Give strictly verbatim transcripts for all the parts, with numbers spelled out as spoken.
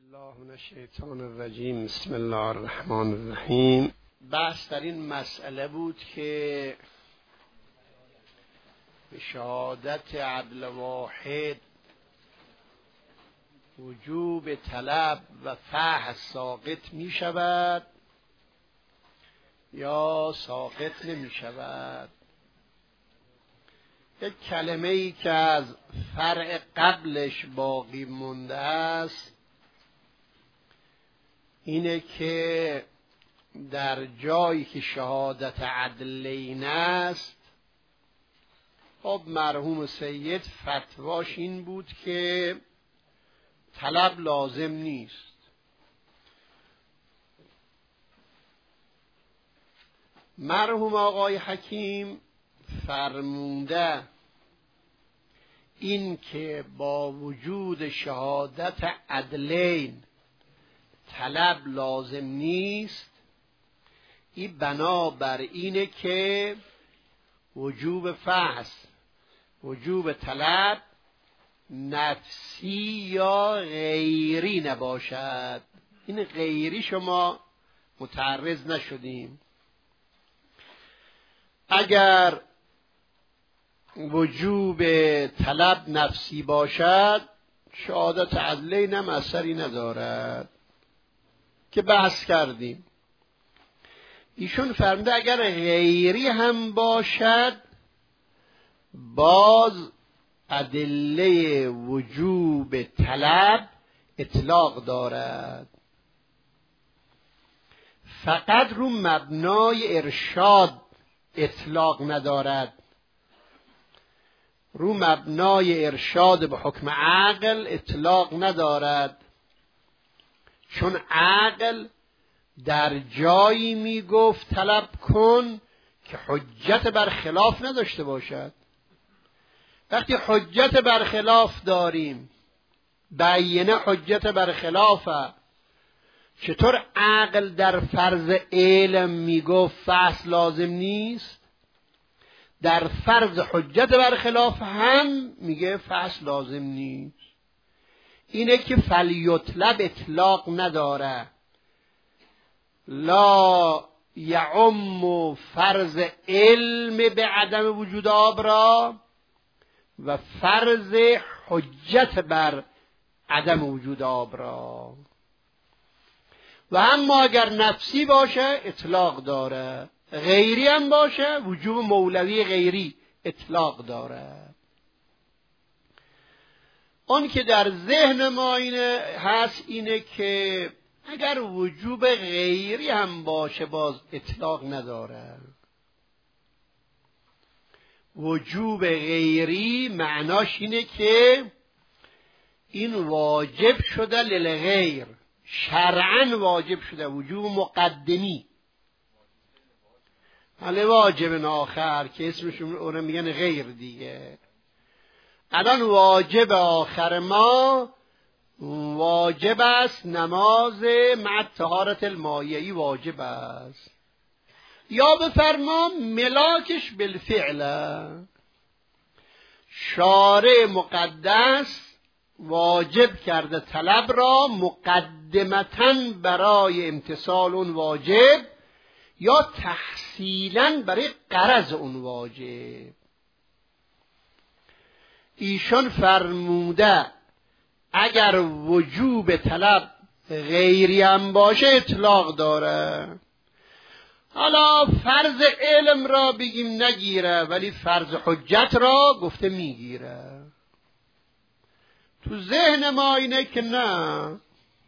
الله من الشیطان الرجیم. بسم الله الرحمن الرحیم. بحث در این مسئله بود که به شهادت عدل واحد وجوب طلب و فحص ساقط می شود یا ساقط نمی شود. یک کلمه ای که از فرع قبلش باقی مونده است اینه که در جایی که شهادت عدلین است، خب مرحوم سید فتواش این بود که طلب لازم نیست. مرحوم آقای حکیم فرموده این که با وجود شهادت عدلین طلب لازم نیست، این بنابر اینه که وجوب فحص وجوب طلب نفسی یا غیری نباشد. این غیری شما متعرض نشدیم. اگر وجوب طلب نفسی باشد شهادت عدلین هم اثری ندارد که بحث کردیم. ایشون فرموده اگر غیری هم باشد باز ادله وجوب طلب اطلاق دارد، فقط رو مبنای ارشاد اطلاق ندارد. رو مبنای ارشاد به حکم عقل اطلاق ندارد، چون عقل در جایی می گفت طلب کن که حجت بر خلاف نداشته باشد. وقتی حجت بر خلاف داریم، بیینه حجت بر خلافه، چطور عقل در فرض علم می گفت فحص لازم نیست؟ در فرض حجت بر خلاف هم میگه فحص لازم نیست. اینه که فلیطلب اطلاق نداره. لا یعم فرض علم به عدم وجود آب را و فرض حجت بر عدم وجود آب را. و اما اگر نفسی باشه اطلاق داره، غیری هم باشه وجوب مولوی غیری اطلاق داره. اون که در ذهن ما اینه هست اینه که اگر وجوب غیری هم باشه باز اطلاق نداره. وجوب غیری معناش اینه که این واجب شده للغیر، شرعاً واجب شده، وجوب مقدمی. حالا واجب آخر که اسمشون اون میگن غیر دیگه. الان واجب آخر ما واجب است نماز مع طهارت المائعی واجب است، یا بفرما ملاکش بالفعل. شارع مقدس واجب کرده طلب را مقدمتاً برای امتثال اون واجب یا تحصیلاً برای غرض اون واجب. ایشان فرموده اگر وجوب طلب غیری هم باشه اطلاق داره. حالا فرض علم را بگیم نگیره، ولی فرض حجت را گفته میگیره. تو ذهن ما اینه که نه،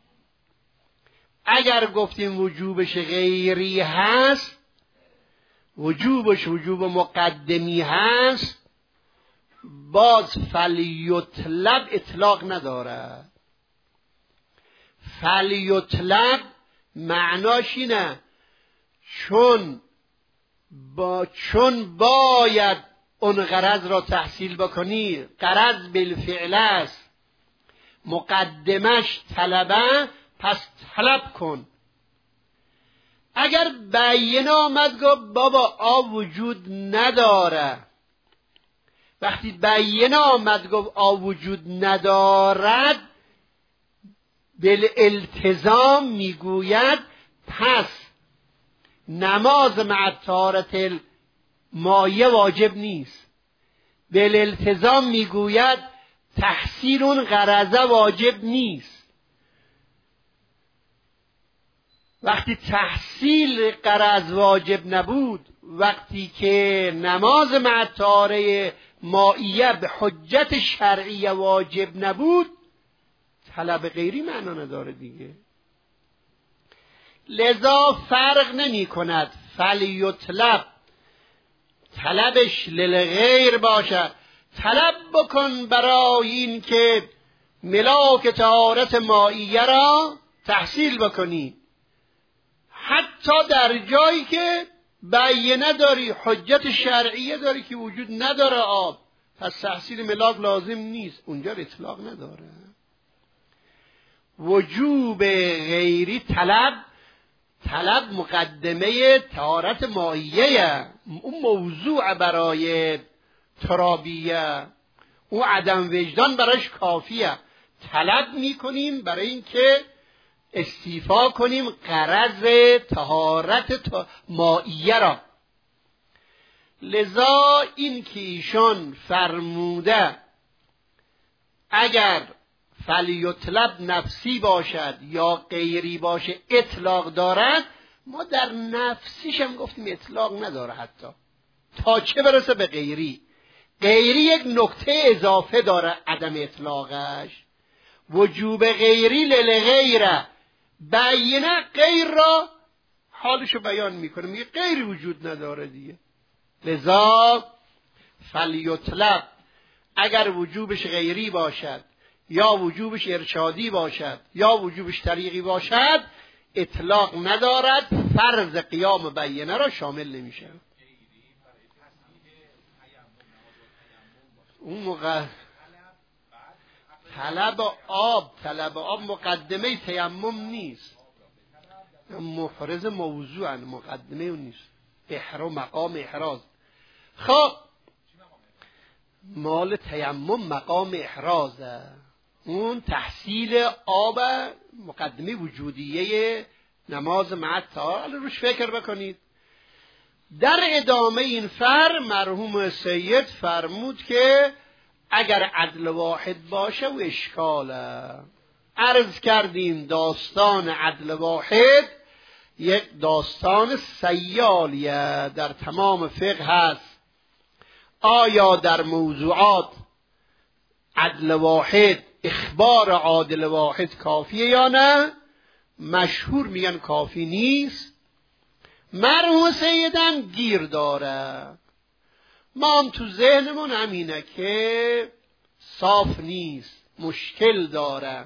اگر گفتیم وجوبش غیری هست، وجوبش وجوب مقدمی هست، باز فلیطلب اطلاق نداره. فلیطلب معناش اینه چون با چون باید اون غرض را تحصیل بکنی، غرض بالفعل است، مقدمش طلبه، پس طلب کن. اگر بیان آمد گفت بابا آب وجود نداره، وقتی بیان آمد گفت آب وجود ندارد، بالالتزام میگوید پس نماز مع طهارت المایه واجب نیست. بالالتزام میگوید تحصیل اون غرضه واجب نیست. وقتی تحصیل غرض واجب نبود، وقتی که نماز مع طهاره مائیه به حجت شرعیه واجب نبود، طلب غیری معنا نداره دیگه. لذا فرق نمی کند فلیطلب طلبش للغیر باشد، طلب بکن برای این که ملاک طهارت مائیه را تحصیل بکنی، حتی در جایی که بیانه داری، حجت شرعیه داری که وجود نداره آب، پس تحصیل ملاک لازم نیست، اونجا اطلاق نداره. وجوب غیری طلب، طلب مقدمه طهارت مائیه، اون موضوع برای ترابیه، اون عدم وجدان براش کافیه. طلب میکنیم برای اینکه استیفا کنیم غرض طهارت مائیه را. لذا این که ایشان فرموده اگر فلیطلب نفسی باشد یا غیری باشه اطلاق دارد، ما در نفسیش هم گفتیم اطلاق نداره، حتی تا چه برسه به غیری. غیری یک نکته اضافه داره عدم اطلاقش. وجوب غیری للغیره، بیانه غیر را حالشو بیان میکنه، میگه غیری وجود نداره دیگه. لذا فلیطلب اگر وجوبش غیری باشد یا وجوبش ارشادی باشد یا وجوبش طریقی باشد اطلاق ندارد، فرض قیام بیانه را شامل نمیشه. اون موقع طلب آب طلب آب مقدمه تیمم نیست، محرز موضوعا، مقدمه اون نیست. احرام مقام احراز. خب مال تیمم مقام احرازه، اون تحصیل آب مقدمه وجودیه نماز مع طهاره، روش فکر بکنید. در ادامه این فر مرحوم سید فرمود که اگر عدل واحد باشه و اشکاله. عرض کردیم داستان عدل واحد یک داستان سیالیه در تمام فقه هست. آیا در موضوعات عدل واحد اخبار عادل واحد کافیه یا نه؟ مشهور میگن کافی نیست. مرحوم سیدم گیر داره، ما هم تو ذهنمون همینه که صاف نیست، مشکل داره.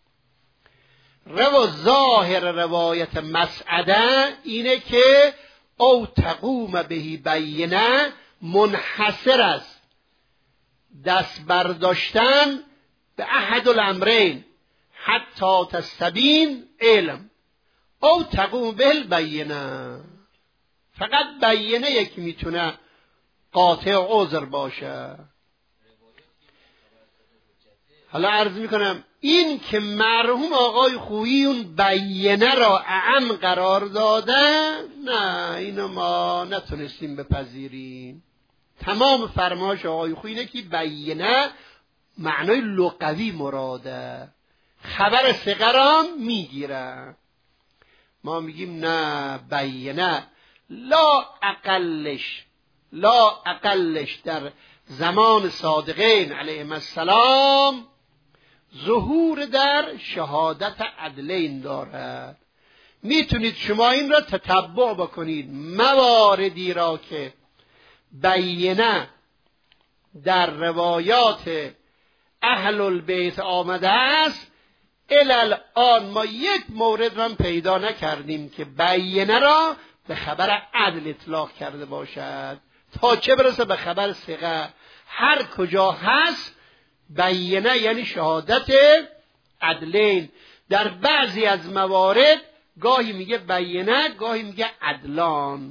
رو ظاهر روایت مسعده اینه که او تقوم بهی بینه منحصر است، دست برداشتن به احد الامرین حتی تستبین علم، او تقوم به بینه. فقط بینه یکی میتونه قاطع عذر باشه. حالا عرض میکنم این که مرحوم آقای خویی اون بینه را اعم قرار دادن، نه اینو ما نتونستیم بپذیریم. تمام فرمایش آقای خویی اینه که بینه معنای لغوی مراده، خبر صغرام میگیره. ما میگیم نه، بینه لا اقلش لا اقلش در زمان صادقین علیهم السلام ظهور در شهادت عدلین دارد. میتونید شما این را تتبع بکنید، مواردی را که بینه در روایات اهل البیت آمده است، الان ما یک مورد را پیدا نکردیم که بینه را به خبر عدل اطلاق کرده باشد، تا چه برسه به خبر صغه. هر کجا هست بینه یعنی شهادت عدلین. در بعضی از موارد گاهی میگه بینه، گاهی میگه عدلان.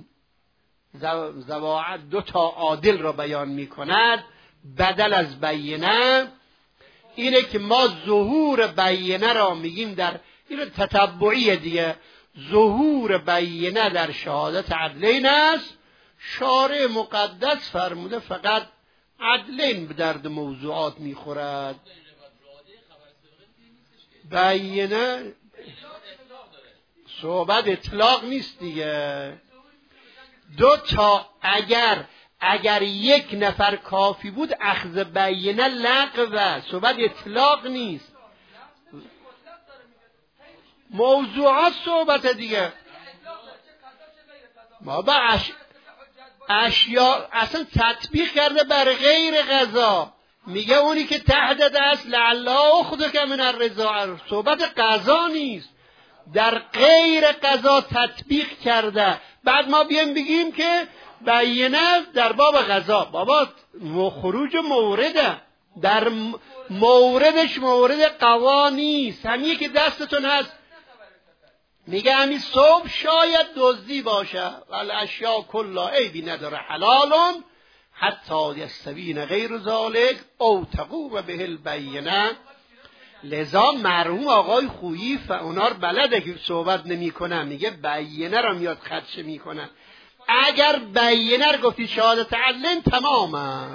زواعد دو تا عادل را بیان میکند بدل از بینه. اینه که ما ظهور بیینه را میگیم در این تتبعی دیگه، ظهور بیینه در شهادت عدلین است. شارع مقدس فرموده فقط عدلین به درد موضوعات میخورد. بیینه صحبت اطلاق نیست دیگه. دو تا اگر اگر یک نفر کافی بود اخذ بیینه لغوه، صحبت اطلاق نیست. موضوعات صحبت دیگه. ما با اش... اشیا اصلا تطبیق کرده بر غیر قضا. میگه اونی که تحت دست لعله خودک من الرضا، صحبت قضا نیست، در غیر قضا تطبیق کرده. بعد ما بیایم بگیم که بیینه در باب قضا. بابا خروج مورده، در موردش مورد قضا نیست. همین که دستتون هست میگه همین صبح شاید دزدی باشه، ولی اشیا کلا عیبی نداره، حلالون حتی یستبین غیر ذالک او تقوم به البینه. لذا مرحوم آقای خویی و اونا رو بلده که صحبت نمی کنن، میگه بیینه رو میاد خدشه میکنن. اگر بیینه رو گفتی شهادت عدلین تمامه.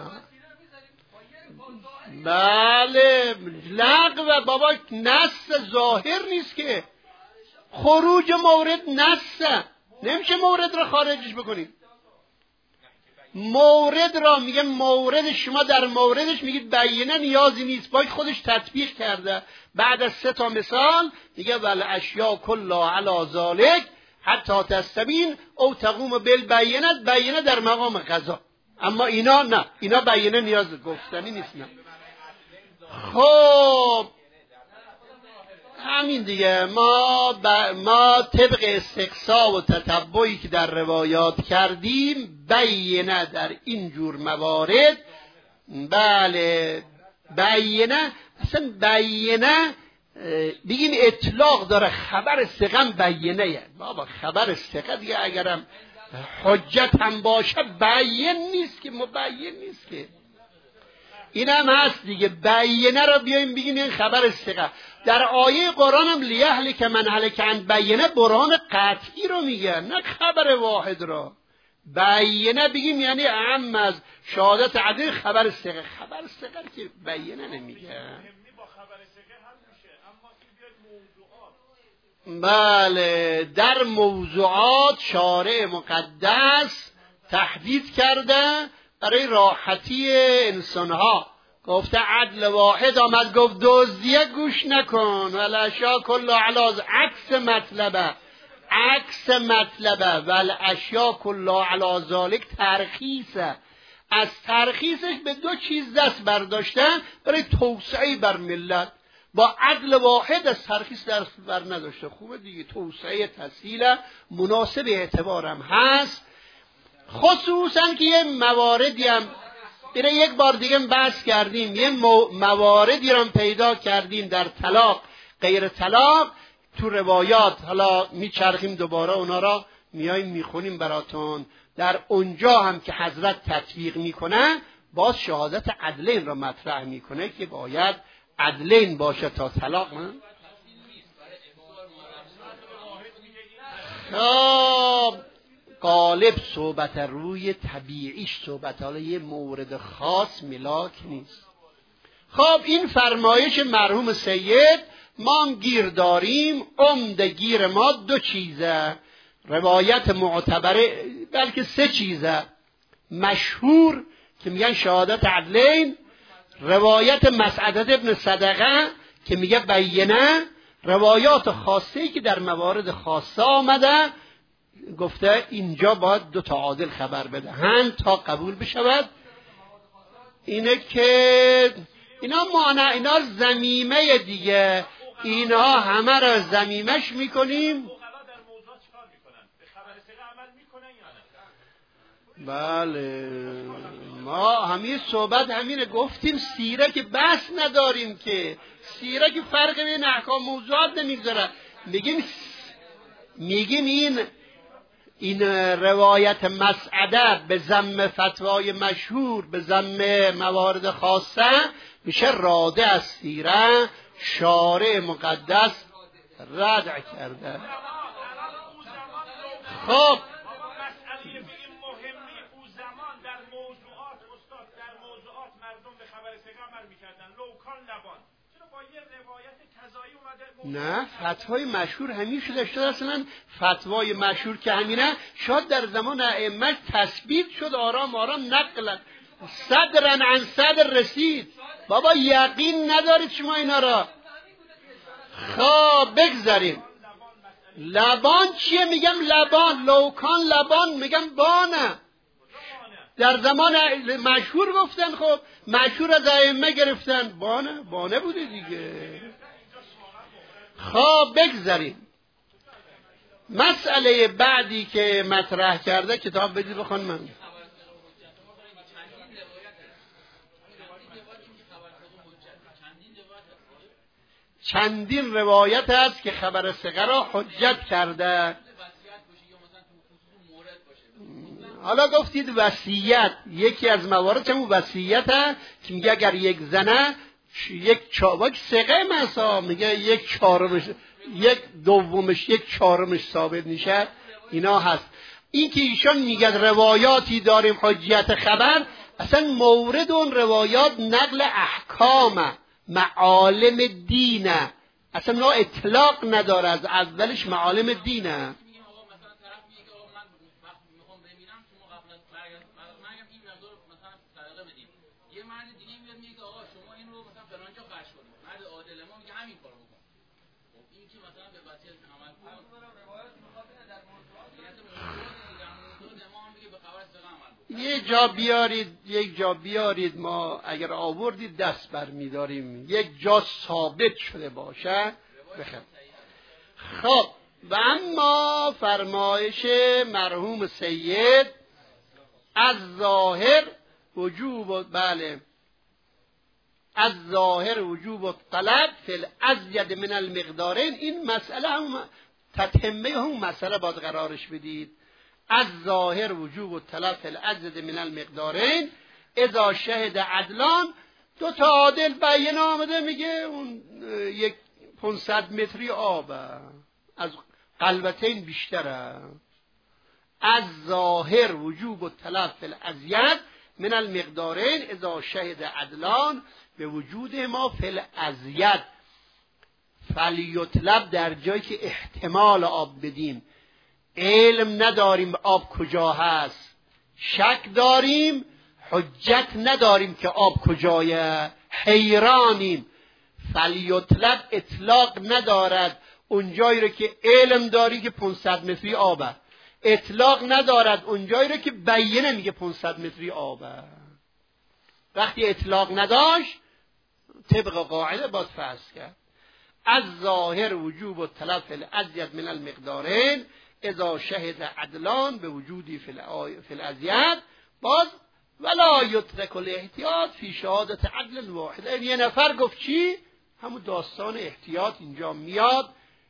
بله لغو بابا، نص ظاهر نیست که، خروج مورد نص، نمیشه مورد رو خارجش بکنید. مورد را میگه مورد شما در موردش میگید بیینه نیازی نیست، باید خودش تطبیق کرده. بعد از سه تا مثال میگه ول اشیا کلا علی ذالک حتی تستبین او تقوم بالبینه. بیینه در مقام قضا، اما اینا نه، اینا بیینه نیاز گفتنی نیست. نه خب همین دیگه. ما ب... ما طبق استقصا و تتبعی که در روایات کردیم بیینه در این جور موارد، بله بیینه اصلا بیینه بگیم اطلاق داره، خبر ثقه بیینه. بابا خبر ثقه دیگه اگرم حجت هم باشه بیین نیست که، مبین نیست که. این هم هست دیگه. بیینه رو بیایم بگیم این خبر ثقه. در آیه قرآن هم لیهلک من هلک عن بیینه برهان قطعی رو میگه، نه خبر واحد رو. بیینه بگیم یعنی اهم از شهادت عدل خبر ثقه. خبر ثقه که بیینه نمیگه. بله در موضوعات شارع مقدس تحدید کرده برای راحتی انسانها. گفته عدل واحد، آمد گفت دزدیه گوش نکن، والاشیا کلا علاز عکس مطلبه، عکس مطلبه والاشیا کلا علا ذالک ترخیصه. از ترخیصش به دو چیز دست برداشتن برای توسعه بر ملت. با عدل واحد از ترخیص دست بر نداشته. خوبه دیگه، توسعه تسهیل مناسب اعتبارم هست. خصوصا که یه مواردی هم بیره یک بار دیگه بحث کردیم، یه مواردی رو پیدا کردیم در طلاق غیر طلاق تو روایات. حالا میچرخیم دوباره اونا را میاییم میخونیم براتون. در اونجا هم که حضرت تطبیق میکنه باز شهادت عدلین را مطرح میکنه که باید عدلین باشه تا طلاق. نه خب غالب صحبت روی طبیعیش صحبت، حالا یه مورد خاص ملاک نیست. خب این فرمایش مرحوم سید ما هم گیر داریم. عمده گیر ما دو چیزه، روایت معتبره، بلکه سه چیزه مشهور که میگن شهادت عدلین، روایت مسعدت ابن صدقه که میگه بیینه، روایات خاصه‌ای که در موارد خاصه آمده گفته اینجا باید دو تا عادل خبر بدهند تا قبول بشود. اینه که اینا مانع، اینا زمیمه دیگه، اینا همه را زمیمش میکنیم. بله ما همین صحبت همینه گفتیم، سیره که بحث نداریم که، سیره که فرق بین احکام موضوعات نمیذاره. میگیم میگیم این این روایت مسعده به ذم فتوای مشهور، به ذم موارد خاصه، میشه راده از سیره، شارع مقدس ردع کرده. خب نه، فتوای مشهور همیشه داشته. اصلا فتوای مشهور که همینه، شاید در زمان ائمه تثبیت شد، آرام آرام نقل صدرن عن صدر رسید. بابا یقین ندارید شما اینا را. خب بگذاریم. لبان چیه؟ میگم لبان، لوکان لبان، میگم بانه. در زمان مشهور گفتن، خب مشهور از ائمه گرفتن، بانه بانه بوده دیگه. خب بگذاریم. مسئله بعدی که مطرح کرده، کتاب بدید بخون من. چندین روایت است که خبر ثقه را حجت کرده. حالا گفتید وصیت، یکی از موارد همون وصیت هست که میگه اگر یک زنه یک چاوک ثقه مسا، میگه یک چهارمش، یک دومش، یک چهارمش ثابت میشه. اینا هست. این که ایشان میگه روایاتی داریم حجیت خبر، اصلا مورد اون روایات نقل احکام معالم دینه، اصلا نا اطلاق نداره، از اولش معالم دینه. یه جا بیارید، یک جا بیارید، ما اگر آوردید دست بر می‌داریم، یک جا ثابت شده باشه بخیر. خب و اما فرمایش مرحوم سید از ظاهر وجوب، بله، از ظاهر وجوب الطلب فی الازید من المقدارین. این مسئله هم تتمه هم مسئله باید قرارش بدید. از ظاهر وجوب الطلب فی الازید من المقدارین اذا شهد عدلان. دو تا عادل بیان آمده، میگه اون یک پانصد متری آبه، از قلبتین بیشتره. از ظاهر وجوب الطلب فی الازید من المقدارین اذا شهد عدلان به وجود ما فی الازید. فلیطلب در جایی که احتمال آب بدیم، علم نداریم آب کجا هست، شک داریم، حجت نداریم که آب کجایه، حیرانیم. فلیطلب اطلاق ندارد اونجایی رو که علم داری که پانصد متری آبه، اطلاق ندارد اونجایی رو که بیینه میگه پانصد متری آبه. وقتی اطلاق نداشت طبق قاعده باید فحص کرد. از ظاهر وجوب و طلب فی الازید من المقدارین اذا شهد عدلان به وجودی فی الازید. باز ولا یترک الاحتیاط فی شهادت عدل واحد. یه نفر گفت چی؟ همون داستان احتیاط اینجا میاد.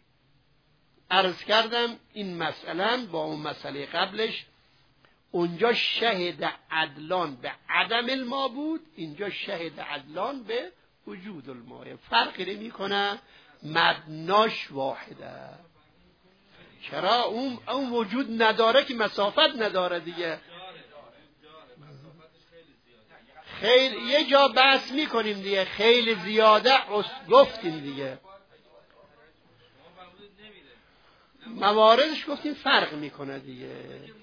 عرض کردم این مسئله با اون مسئله قبلش، اونجا شهد عدلان به عدم الماء بود، اینجا شهد عدلان به وجود الماء. فرقی نمی کنه، مبناش واحده. چرا؟ اون اون وجود نداره که مسافت نداره دیگه. خیلی یه جا بحث میکنیم دیگه، خیلی زیاده گفتیم دیگه، مواردش گفتیم فرق میکنه دیگه.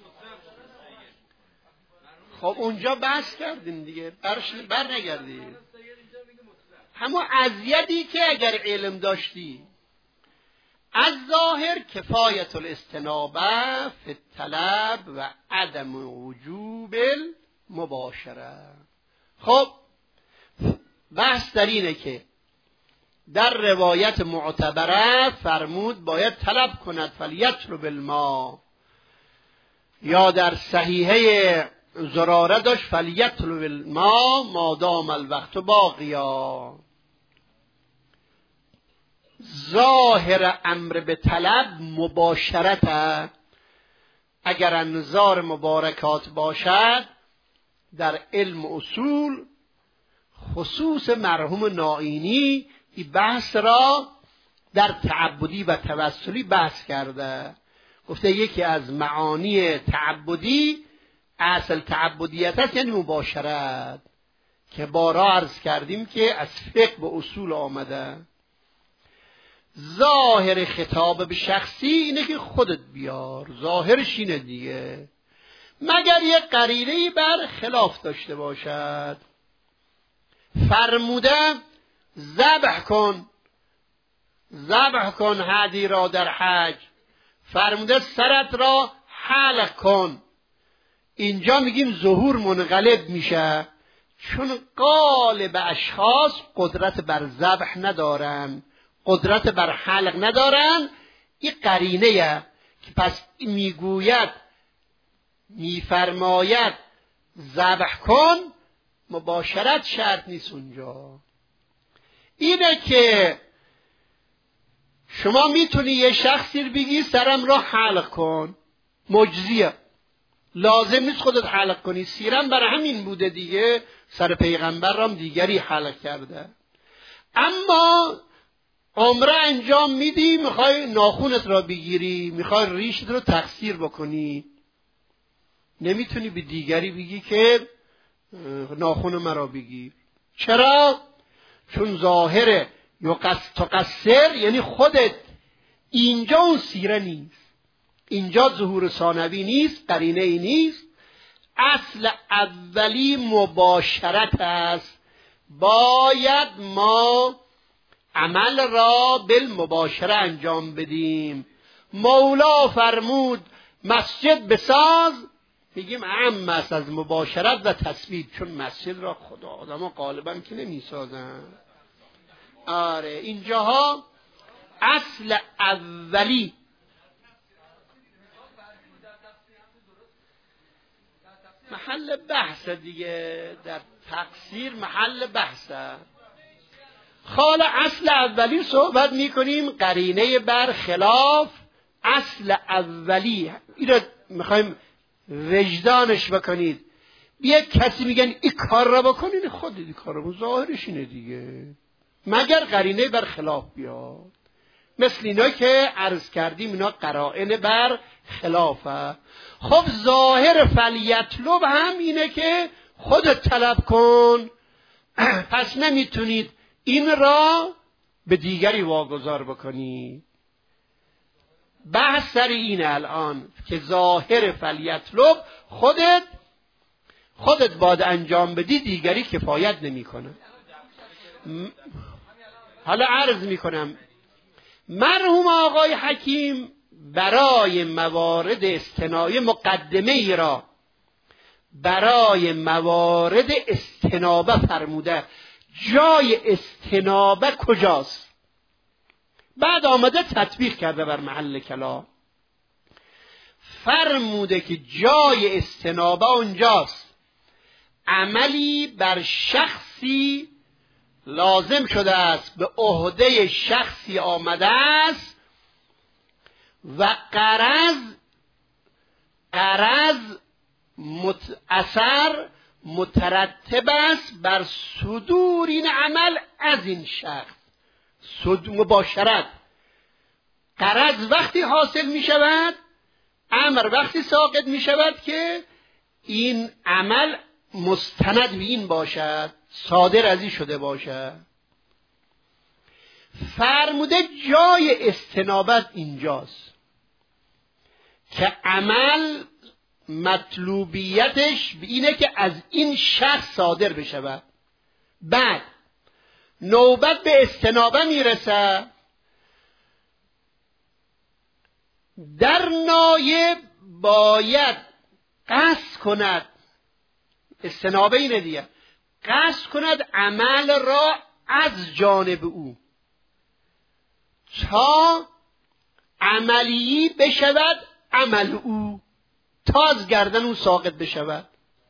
خب اونجا بحث کردیم دیگه، برش بر نگردیم. همون ازیدی که اگر علم داشتی، از ظاهر کفایت الاستنابه فی الطلب و عدم وجوب المباشره. خب بحث در اینه که در روایت معتبره فرمود باید طلب کند فلیطلب الماء، یا در صحیحه زراره داشت فلیطلب الماء ما دام الوقت باقیا. ظاهر امر به طلب مباشرته، اگر انظار مبارکات باشد در علم اصول، خصوص مرحوم نائینی این بحث را در تعبدی و توسلی بحث کرده. گفته یکی از معانی تعبدی اصل تعبدیت است، یعنی مباشرت، که بارها عرض کردیم که از فقه به اصول آمده. ظاهر خطاب به شخصی اینه که خودت بیار، ظاهرش اینه دیگه، مگر یک قرینه‌ای بر خلاف داشته باشد. فرموده ذبح کن، ذبح کن هدی را در حج. فرموده سرت را حلق کن. اینجا میگیم ظهور منقلب میشه، چون غالب اشخاص قدرت بر ذبح ندارن، قدرت بر حلق ندارن. این قرینه که پس میگوید میفرماید ذبح کن، مباشرت شرط نیست اونجا. اینه که شما میتونی یه شخصی رو بگی سرم را حلق کن، مجزیه، لازم نیست خودت حلق کنی. سیرم برای همین بوده دیگه، سر پیغمبر رام دیگری حلق کرده. اما عمره انجام میدی، میخوای ناخونت را بگیری، میخوای ریشت رو تقصیر بکنی، نمیتونی به دیگری بگی که ناخون مرا بگیر. چرا؟ چون ظاهر تقصر یعنی خودت، اینجا اون سیره نیست، اینجا ظهور ثانوی نیست، قرینه ای نیست. اصل اولی مباشرت است. باید ما عمل را بالمباشره انجام بدیم. مولا فرمود مسجد بساز، میگیم عام است از مباشرت و تثبیت، چون مسجد را خدا آدم غالبا که نمیسازن. آره اینجاها اصل اولی محل بحث دیگه، در تقصیر محل بحثه. حالا اصل اولی صحبت میکنیم، قرینه بر خلاف اصل اولی. این را میخوایم وجدانش بکنید. بیا کسی میگن این کار را بکنین، خود این کار را، ظاهرش اینه دیگه، مگر قرینه بر خلاف بیاد. مثل اینا که عرض کردیم اینا قرائن بر خلافه. خب ظاهر فلیطلب هم اینه که خودت طلب کن، پس نمیتونید این را به دیگری واگذار بکنی. بحث سر این الان که ظاهر فلیطلب خودت خودت باید انجام بدی، دیگری کفایت نمیکنه. حالا عرض میکنم مرحوم آقای حکیم برای موارد استنایه مقدمه ای را برای موارد استنابه فرموده. جای استنابه کجاست؟ بعد آمده تطبیق کرده بر محل کلام. فرموده که جای استنابه اونجاست عملی بر شخصی لازم شده است، به عهده شخصی آمده است و غرض غرض مت... اثر مترتب است بر صدور این عمل از این شخص. صد... مباشرت غرض وقتی حاصل می شود، امر وقتی ساقط می شود که این عمل مستند به این باشد، صادر از این شده باشد. فرموده جای استنابت اینجاست که عمل مطلوبیتش به اینه که از این شخص صادر بشود. بعد نوبت به استنابه میرسه، در نایب باید قصد کند، استنابه اینه دیگه، قصد کند عمل را از جانب او تا عملی بشود عمل او، تا از گردن او ساقط بشود.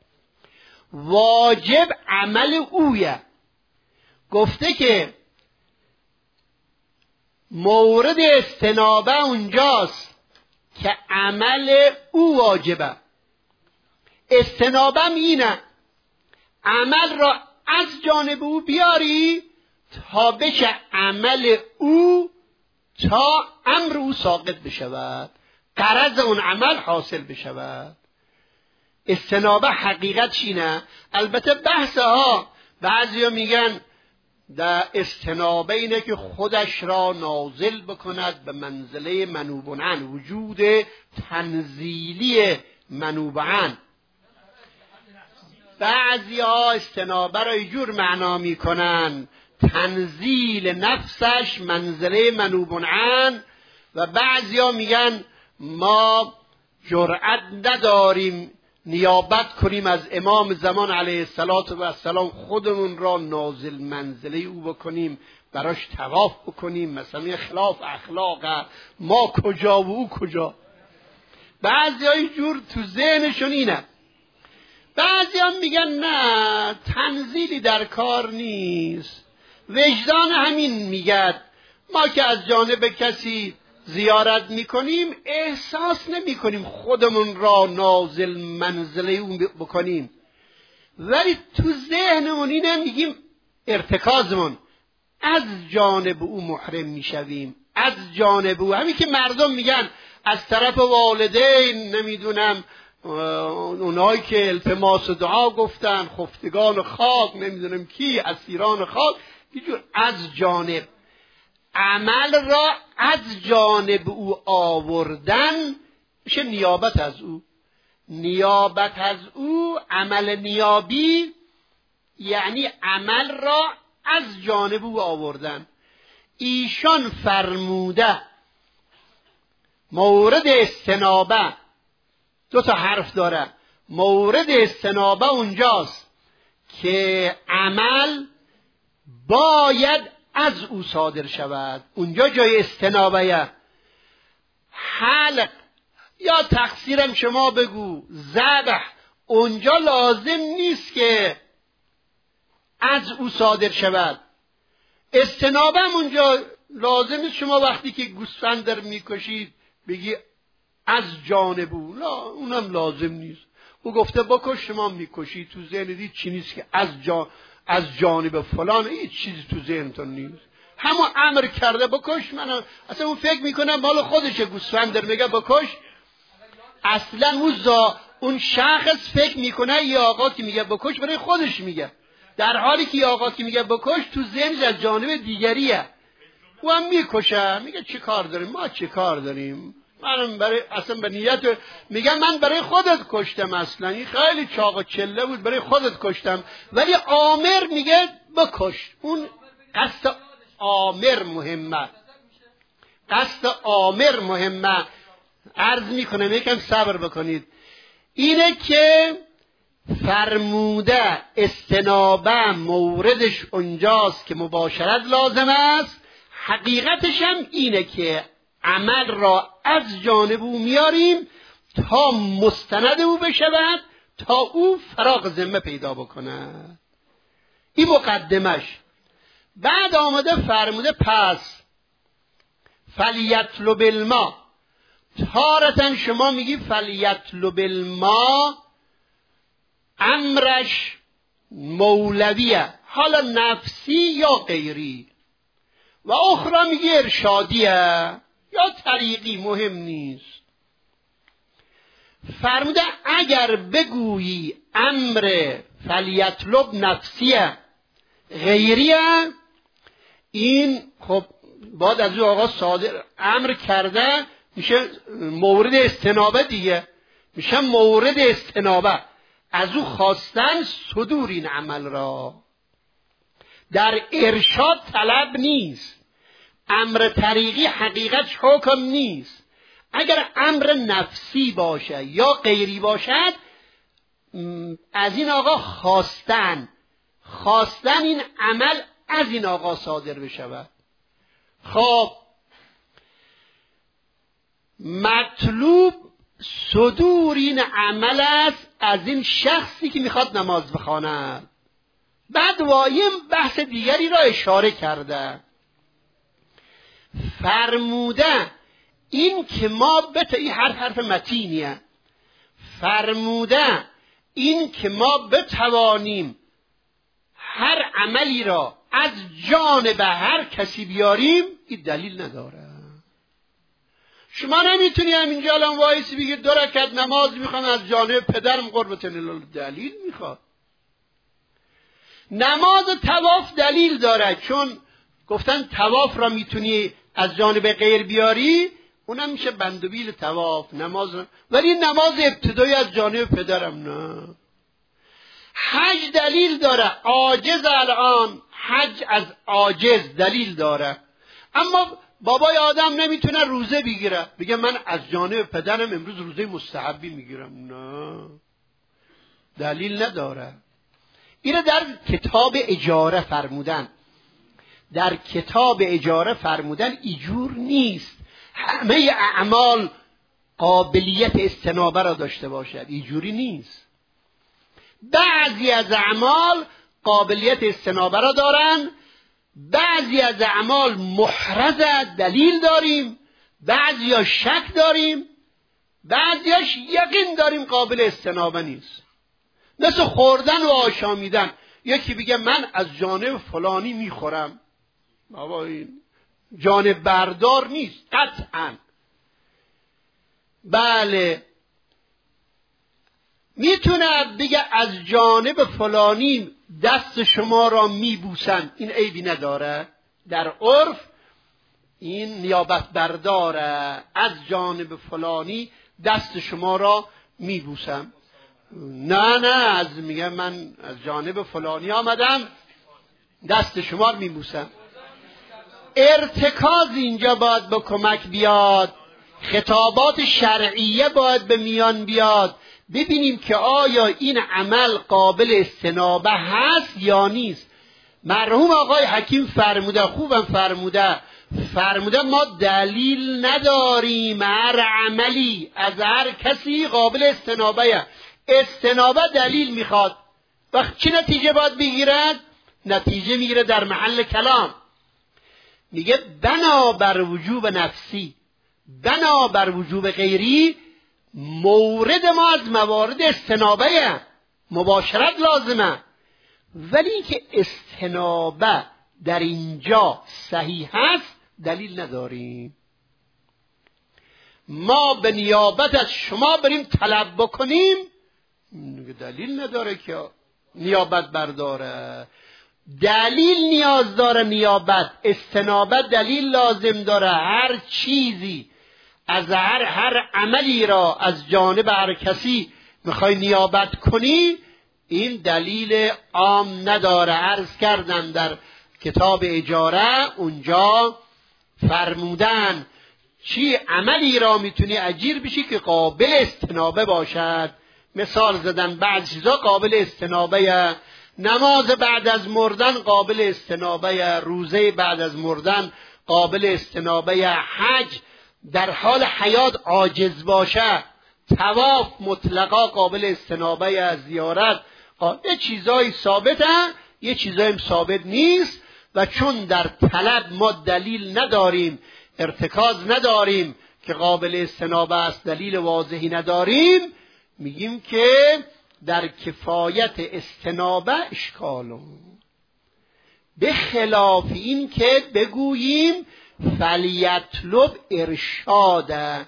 واجب عمل اویه. گفته که مورد استنابه اونجاست که عمل او واجبه. استنابم اینه عمل را از جانب او بیاری تا بشه عمل او، تا امر او ساقط بشود، غرض اون عمل حاصل بشود. استنابه حقیقت چینه. البته بحث ها بعضی ها میگن در استنابه اینه که خودش را نازل بکند به منزله منوبعن، وجود تنزیلی منوبعن. بعضی ها استنابه را اینجور معنا میکنن تنزیل نفسش منزله منوبعن، و بعضی ها میگن ما جرأت نداریم نیابت کنیم از امام زمان علیه السلام، خودمون را نازل منزله او بکنیم، براش طواف بکنیم، مثلا خلاف اخلاقه، ما کجا و او کجا. بعضی ها اینجور تو ذهنشون اینه. بعضی ها میگن نه، تنزیلی در کار نیست، وجدان همین میگد ما که از جانب کسی زیارت میکنیم احساس نمیکنیم خودمون را نازل منزله اون بکنیم، ولی تو ذهنمون اینه میگیم ارتکازمون از جانب او محرم میشویم، از جانب او. همین که مردم میگن از طرف والدین، نمیدونم اونایی که التماس دعا گفتن، خفتگان خاک، نمیدونم کی، اسیران خاک، اینجور از جانب عمل را از جانب او آوردن میشه نیابت از او. نیابت از او، عمل نیابی یعنی عمل را از جانب او آوردن. ایشان فرموده مورد استنابه دو تا حرف داره. مورد استنابه اونجاست که عمل باید از او صادر شود، اونجا جای استنابه. حلق یا تقصیرم شما بگو، ذبح، اونجا لازم نیست که از او صادر شود. استنابه اونجا لازم نیست شما وقتی که گوسفند در میکشید بگی از جانب او، لا، اونم لازم نیست. او گفته بکش، شما میکشید، تو ذهن دید چی نیست که از جان از جانب فلان، هیچ چیزی تو ذهنتون نیست، همون امر کرده بکش. من اصلا اون فکر میکنم مال خودشه، گوسفند در میگه بکش، اصلا اون زا اون شخص فکر میکنه یه آقا که میگه بکش برای خودش میگه، در حالی که یه آقا که میگه بکش تو ذهنش از جانب دیگریه. او هم میکشه، میگه چه کار داریم ما، چه کار داریم، من برای اصلا به نیت میگم من برای خودت کشتم، اصلا این خیلی چاق و چله بود، برای خودت کشتم، ولی آمر میگه بکش. اون قصد آمر مهمه، قصد آمر مهمه. عرض میکنم یکم صبر بکنید. اینه که فرموده استنابه موردش اونجاست که مباشرت لازم است. حقیقتش هم اینه که عمل را از جانب او میاریم تا مستند او بشود، تا او فراغ ذمه پیدا بکند. این مقدمش. بعد آمده فرموده پس فلیطلب الماء. تارتن شما میگی فلیطلب الماء امرش مولویه، حالا نفسی یا غیری، و اخرى میگی ارشادیه یا طریقی، مهم نیست. فرموده اگر بگویی امر فلیطلب نفسیه غیریه، این خب بعد از او آقا صادر امر کرده میشه مورد استنابه دیگه، میشه مورد استنابه، از او خواستن صدور این عمل را. در ارشاد طلب نیست، امر طریقی حقیقت حکم نیست. اگر امر نفسی باشه یا غیری باشد، از این آقا خواستن خواستن این عمل از این آقا صادر بشود. خب مطلوب صدور این عمل است از این شخصی که میخواد نماز بخواند. بعد وایم بحث دیگری را اشاره کرده، فرموده این که ما بت این هر حرف متینیه فرموده این که ما بتوانیم هر عملی را از جانب هر کسی بیاریم این دلیل نداره. شما نمیتونی همینجا الان وایسی بگی دو رکعت نماز میخوام از جانب پدرم قربت الله، دلیل میخواد. نماز طواف دلیل داره، چون گفتن طواف را میتونی از جانب غیر بیاری، اونم میشه بندوبیل طواف نماز را. ولی نماز ابتدایی از جانب پدرم نه. حج دلیل داره، عاجز الان حج از عاجز دلیل داره، اما بابای آدم نمیتونه روزه بگیره بگه من از جانب پدرم امروز روزه مستحبی میگیرم، نه دلیل نداره. اینو در کتاب اجاره فرمودن، در کتاب اجاره فرمودن ایجور نیست همه اعمال قابلیت استنابه را داشته باشد، ایجوری نیست. بعضی از اعمال قابلیت استنابه را دارن، بعضی از اعمال محرز دلیل داریم، بعضیاش شک داریم، بعضیاش یقین داریم قابل استنابه نیست. مثل خوردن و آشامیدن، یکی بگه من از جانب فلانی میخورم، بابا این جانب بردار نیست قطعا. بله میتونه بگه از جانب فلانی دست شما را میبوسن، این عیبی نداره، در عرف این نیابت برداره، از جانب فلانی دست شما را میبوسم. نه نه از میگه من از جانب فلانی آمدم دست شما را میبوسم. ارتکاز اینجا باید به کمک بیاد، خطابات شرعیه باید به میان بیاد، ببینیم که آیا این عمل قابل استنابه هست یا نیست. مرحوم آقای حکیم فرموده، خوبم فرموده، فرموده ما دلیل نداریم هر عملی از هر کسی قابل استنابه. استنابه دلیل میخواد. وقت چه نتیجه باید بگیرد؟ نتیجه میگیره در محل کلام، میگه بنا بر وجوب نفسی بنا بر وجوب غیری، مورد ما از موارد استنابه مباشرت لازمه، ولی اینکه استنابه در اینجا صحیح هست دلیل نداریم. ما به نیابت از شما بریم طلب بکنیم، دلیل نداره که نیابت برداره. دلیل نیاز داره، نیابت استنابت دلیل لازم داره. هر چیزی از هر هر عملی را از جانب هر کسی میخوای نیابت کنی، این دلیل عام نداره. عرض کردم در کتاب اجاره اونجا فرمودن چی عملی را میتونی اجیر بشی که قابل استنابه باشد. مثال زدن بعض چیزا قابل استنابه، نماز بعد از مردن قابل استنابه، روزه بعد از مردن قابل استنابه، حج در حال حیات عاجز باشه، طواف مطلقا قابل استنابه، زیارت. یه چیزایی ثابته، یه چیزایی ثابت نیست، و چون در طلب ما دلیل نداریم، ارتکاز نداریم که قابل استنابه است، دلیل واضحی نداریم، میگیم که در کفایت استنابه اشکالون. به خلاف این که بگوییم فلیطلب ارشاده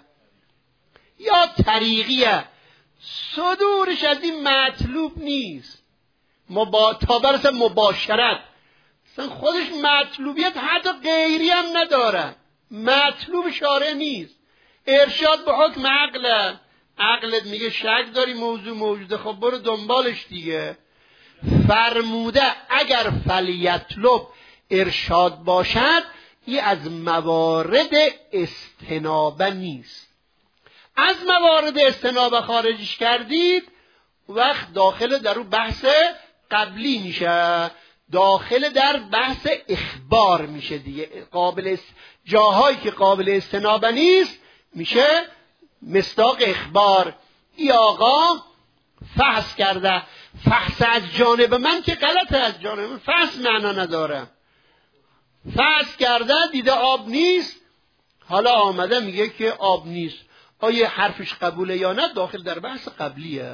یا طریقیه، صدورش از این مطلوب نیست، مبا... تا برسه مباشرت اصلا خودش مطلوبیت حتی غیری هم نداره، مطلوب شارع نیست. ارشاد به حکم عقله، عقلت میگه شک داری موضوع موجوده، خب برو دنبالش دیگه. فرموده اگر فلیطلب ارشاد باشد، این از موارد استنابه نیست. از موارد استنابه خارجش کردید، وقت داخل در اون بحث قبلی میشه، داخل در بحث اخبار میشه دیگه. قابل است... جاهایی که قابل استنابه نیست میشه مصداق اخبار. ای آقا فحص کرده، فحص از جانب من که غلطه، از جانب من فحص معنا نداره. فحص کرده دیده آب نیست، حالا آمده میگه که آب نیست. آیا حرفش قبوله یا نه داخل در بحث قبلیه.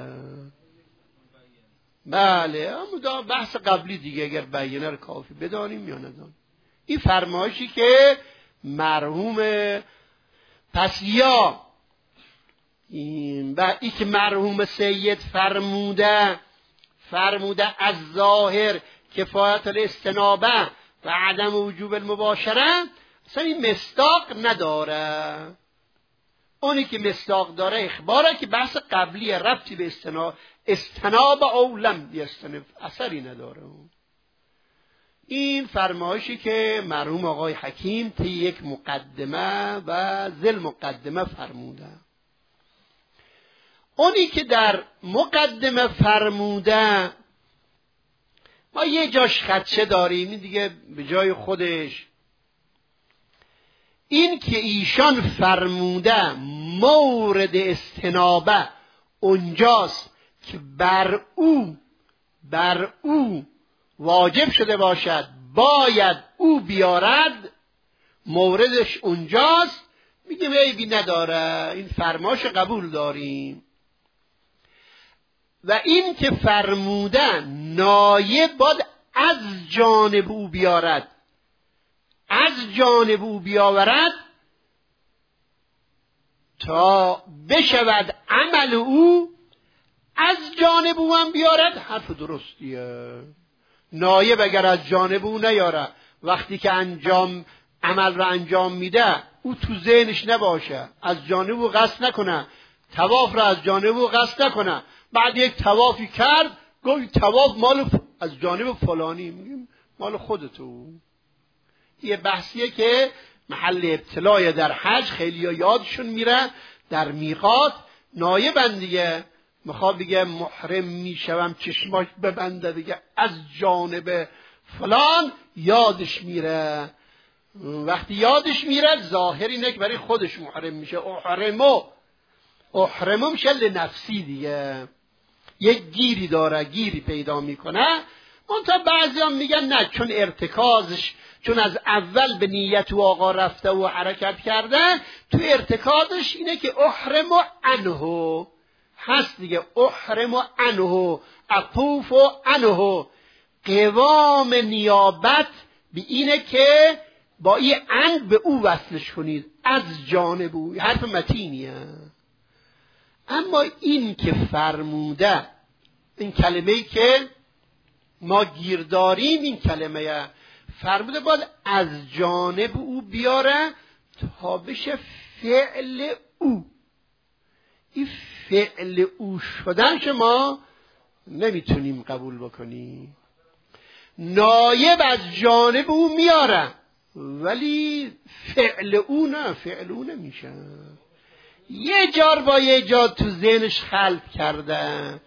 بله اما بحث قبلی دیگه اگر بیانه رو کافی بدانیم یا ندانیم. این فرمایشی که مرحوم پس یا این و ای که مرحوم سید فرموده فرموده از ظاهر کفایت الاستنابه و عدم وجوب المباشره، اصلا این مصداق نداره. اونی که مصداق داره اخباره که بحث قبلی ربطی به استناب استناب او لم یستنب اثری نداره. این فرمایشی که مرحوم آقای حکیم طی یک مقدمه و ذل مقدمه فرموده. اونی که در مقدمه فرموده ما یه جاش خدشه داریم، این دیگه به جای خودش. این که ایشان فرموده مورد استنابه اونجاست که بر او بر او واجب شده باشد باید او بیارد، موردش اونجاست، میگه عیبی نداره، این فرماش قبول داریم. و این که فرموده نایب باید از جانب او بیارد، از جانب او بیاورد تا بشود عمل او از جانب او هم بیارد، حرف درستیه. نایب اگر از جانب او نیاره، وقتی که انجام عمل را انجام میده او تو ذهنش نباشه، از جانب او قصد نکنه، طواف را از جانب او قصد نکنه، بعد یک طوافی کرد گفت طواف مال ف... از جانب فلانی، میگیم مال خودتو. یه بحثیه که محل ابتلای در حج خیلی یادشون میره، در میقات نایبن دیگه، میخواد بگه محرم میشوم چشماش ببنده دیگه از جانب فلان، یادش میره. وقتی یادش میره ظاهر اینه که برای خودش محرم میشه. احرمو احرمو میشه لنفسی دیگه، یک گیری داره، گیری پیدا میکنه. منتها بعضی هم میگن نه، چون ارتکازش چون از اول به نیت و آقا رفته و حرکت کرده، تو ارتکازش اینه که احرمو عنه هست دیگه. احرمو عنه اطوف عنه، قوام نیابت به اینه که با این عن به او وصلش کنید، از جانب او. حرف متینیه. اما این که فرموده، این کلمه‌ای که ما گیر داریم، این کلمه فرموده باید از جانب او بیاره تا بشه فعل او. این فعل او شدن شما نمیتونیم قبول بکنیم. نایب از جانب او میاره ولی فعل او نه، فعل او نمیشه. یه جار با یه جار تو ذهنش خلط کرده.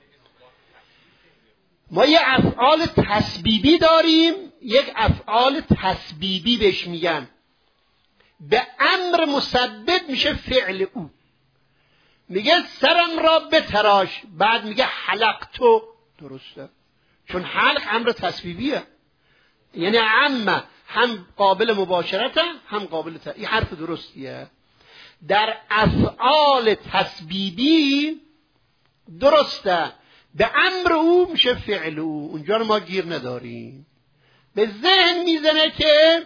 ما یه افعال تسبیبی داریم، یک افعال تسبیبی بهش میگن، به امر مسبب میشه فعل او. میگه سرم را بتراش، بعد میگه حلقتو، درسته؟ چون حلق امر تسبیبیه، یعنی عمه، هم قابل مباشرته هم قابل ت... این حرف درستیه. در افعال تسبیبی درسته، به امر او میشه فعل او. اونجا رو ما گیر نداریم. به ذهن میزنه که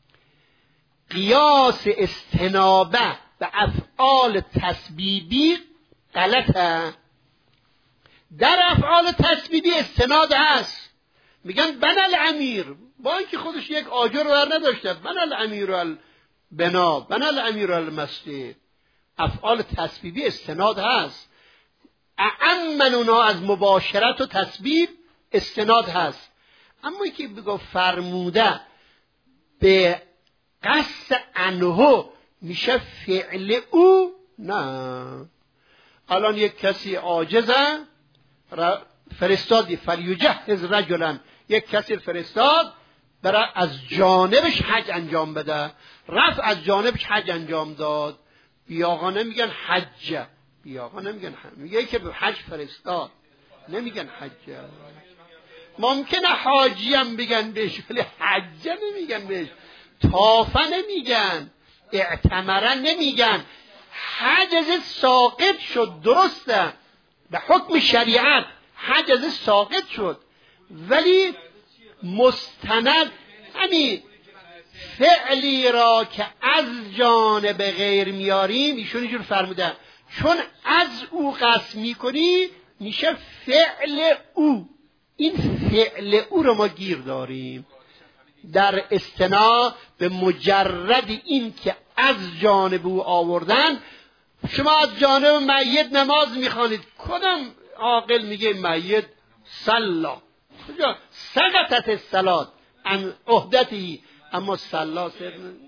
قیاس استنابه به افعال تسبیبی غلطه. در افعال تسبیبی استناد هست. میگن بن الامیر، با اینکه خودش یک آجر ور نداشته، بن الامیر البنا، بن الامیر المسجد. افعال تسبیبی استناد هست. اعمن اونا از مباشرت و تسبیب استناد هست. اما که بگو فرموده به قصد عنه میشه فعل او، نه. الان یک کسی عاجزه فرستادی فلیجهز رجلا، یک کسی فرستاد برای از جانبش حج انجام بده، رفت از جانبش حج انجام داد. بیاقا نمیگن حجه، بیاقا نمیگن حج، میگه که به حج فرستاد، نمیگن حجه. ممکنه حاجی هم بگن بهش ولی حجه نمیگن بهش، طافه نمیگن. اعتمرا نمیگن. حجز ساقط شد، درسته به حکم شریعت حجز ساقط شد، ولی مستند همین فعلی را که از جانب غیر میاریم، ایشون اینجور فرمودن چون از او قصد میکنی میشه فعل او. این فعل او رو ما گیر داریم در استناد به مجرد این که از جانب او آوردن. شما از جانب میت نماز میخوانید، کدام عاقل میگه میت صلا؟ کجا سقطت الصلاه عن عهدته، اما صلا